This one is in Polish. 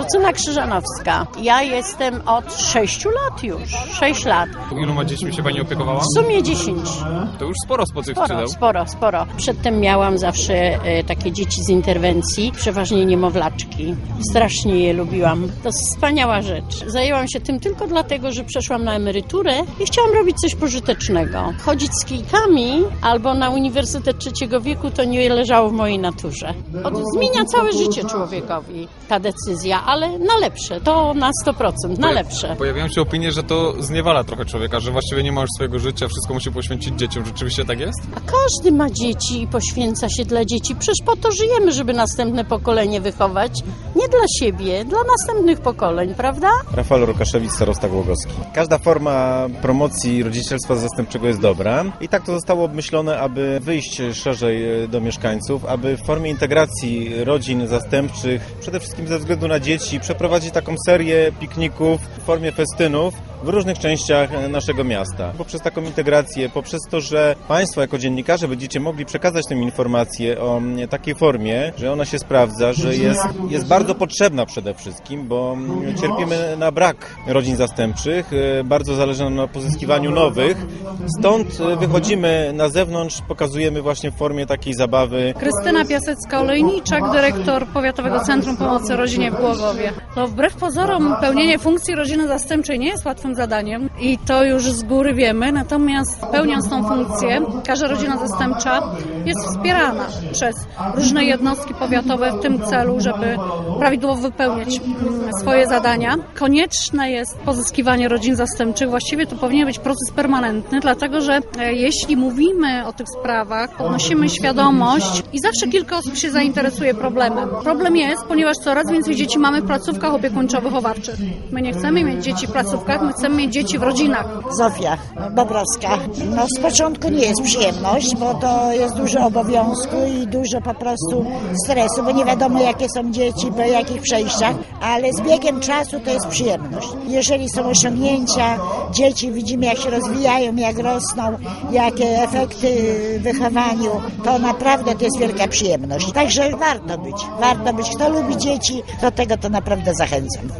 Krystyna Krzyżanowska. Ja jestem od 6 lat już. 6 lat. Iloma dziećmi się Pani opiekowała? W sumie 10. To już sporo spod tych skrzydeł. Sporo. Przedtem miałam zawsze takie dzieci z interwencji, przeważnie niemowlaczki. Strasznie je lubiłam. To wspaniała rzecz. Zajęłam się tym tylko dlatego, że przeszłam na emeryturę i chciałam robić coś pożytecznego. Chodzić z kijkami albo na Uniwersytet Trzeciego Wieku to nie leżało w mojej naturze. Zmienia całe życie człowiekowi ta decyzja, ale na lepsze. To na 100%, na lepsze. Pojawiają się opinie, że to zniewala trochę człowieka, że właściwie nie ma już swojego życia, wszystko musi poświęcić dzieciom. Rzeczywiście tak jest? A każdy ma dzieci i poświęca się dla dzieci. Przecież po to żyjemy, żeby następne pokolenie wychować. Nie dla siebie, dla następnych pokoleń, prawda? Rafał Rukaszewicz, starosta Głogowski. Każda forma promocji rodzicielstwa zastępczego jest dobra i tak to zostało obmyślone, aby wyjść szerzej do mieszkańców, aby w formie integracji rodzin zastępczych, przede wszystkim ze względu na dzieci, przeprowadzić taką serię pikników w formie festynów w różnych częściach naszego miasta. Poprzez taką integrację, poprzez to, że Państwo jako dziennikarze będziecie mogli przekazać tę informację o takiej formie, że ona się sprawdza, że jest bardzo potrzebna przede wszystkim, bo cierpimy na brak rodzin zastępczych, bardzo zależy nam na pozyskiwaniu nowych, stąd wychodzimy na zewnątrz, pokazujemy właśnie w formie takiej zabawy. Krystyna Piasecka-Olejniczak, dyrektor Powiatowego Centrum Pomocy Rodzinie w Głogowie. No, wbrew pozorom pełnienie funkcji rodziny zastępczej nie jest łatwym zadaniem i to już z góry wiemy, natomiast pełniąc tą funkcję, każda rodzina zastępcza jest wspierana przez różne jednostki powiatowe w tym celu, żeby prawidłowo wypełniać swoje zadania. Konieczne jest pozyskiwanie rodzin zastępczych. Właściwie to powinien być proces permanentny, dlatego że jeśli mówimy o tych sprawach, podnosimy świadomość i zawsze kilka osób się zainteresuje problemem. Problem jest, ponieważ coraz więcej dzieci mamy w placówkach opiekuńczo-wychowawczych. My nie chcemy mieć dzieci w placówkach, my chcemy mieć dzieci w rodzinach. Zofia Bobrowska. No z początku nie jest przyjemność, bo to jest dużo obowiązku i dużo po prostu stresu, bo nie wiadomo jakie są dzieci, po jakich przejściach, ale z biegiem czasu to jest przyjemność. Jeżeli są osiągnięcia dzieci, widzimy jak się rozwijają, jak rosną, jakie efekty w wychowaniu, to naprawdę to jest wielka przyjemność. Także warto być. Kto lubi dzieci, do tego to naprawdę zachęcam.